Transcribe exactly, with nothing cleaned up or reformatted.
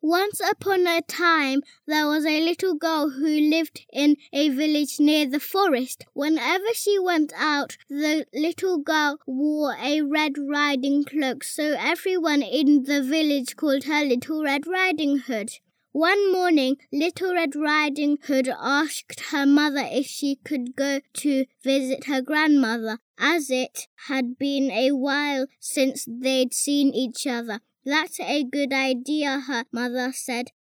Once upon a time, there was a little girl who lived in a village near the forest. Whenever she went out, the little girl wore a Red Riding cloak, so everyone in the village called her Little Red Riding Hood. One morning, Little Red Riding Hood asked her mother if she could go to visit her grandmother, as it had been a while since they'd seen each other. That's a good idea, her mother said.